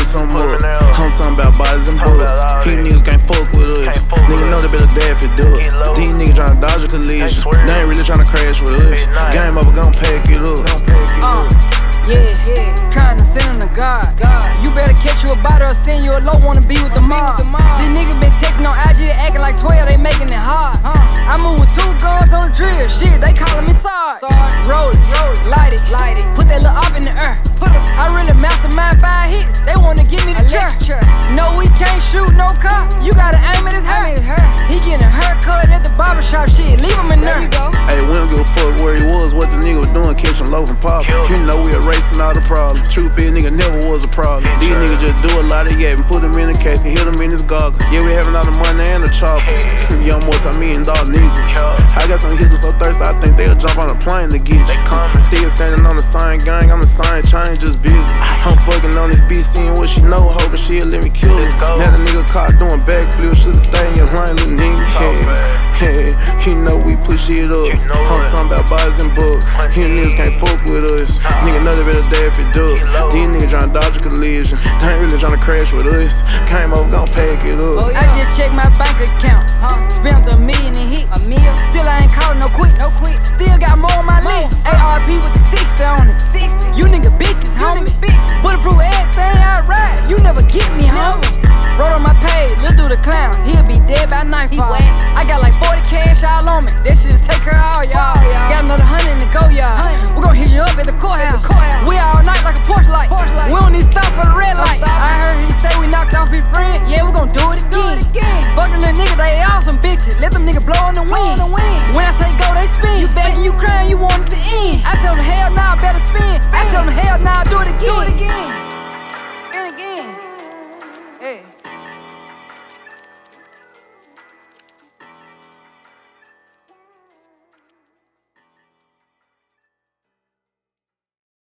something up. I'm talking about bodies and bullets. These niggas can't fuck with us. Niggas know they better die if it do it. These niggas tryna dodge a collision. They ain't really tryna crash with us. Game over, gon' pack it up. Yeah, tryna send him to God. You better catch you a bottle or send you a low, wanna be with the mob. These niggas been texting on IG, acting like 12, they making it hard. I move with 2 guns on the drill, shit, they calling me Sarge. Roll it, light it, put that little up in the air. I really mastermind 5 hits, they wanna give me the jerk. No, we can't shoot no cop, you gotta aim at his hair. He getting a haircut at the barbershop, shit, leave him in there. Hey, we don't give a fuck where he was, what the nigga was doing, catch him low and pop. You know we erasing all the problems. Truth is, nigga never was a problem. These niggas just do a lot of yapping, put him in the casket, hit him in his goggles. Yeah, we having all the money and the choppers. Young multi-million-dollar niggas. I got some hitters so thirsty, I think they'll jump on a plane to get you. Still standing on the same gang, I'm the same chain, just bigger. I'm fucking on this bitch, seeing what she know, hoping she'll let me kill her. Now the nigga caught doing backflips, should've stayed in your line, little nigga. Hey, you know we push it up. I'm talking about bodies and books. These niggas can't fuck with us. Nigga know they better die if it do. These niggas tryna dodge a collision. They ain't really tryna crash with us. Came over, gon' pack it up. I just checked my bank account. Spent $1 million in hits. Still I ain't caught no quit. Still got more on my list. ARP with the 60 on it. You nigga bitches, homie. Bulletproof everything I ride. You never get me, homie. Wrote on my page, Lil Dude the clown. He'll be dead by nightfall. I got like 40 cash all on me. That shit'll take care of all y'all. Got another 100 in the go yard. We gon' hit you up at the courthouse. We all night like a porch light. We don't need to stop for the red light. I heard he say we knocked off his friend. Yeah, we gon' do it again. Fuck the little niggas, they all some bitches. Let them niggas blow in the wind. When I say go, they spin. You begging, you crying, you want it to end. I tell them hell nah, better spin. I tell them hell nah.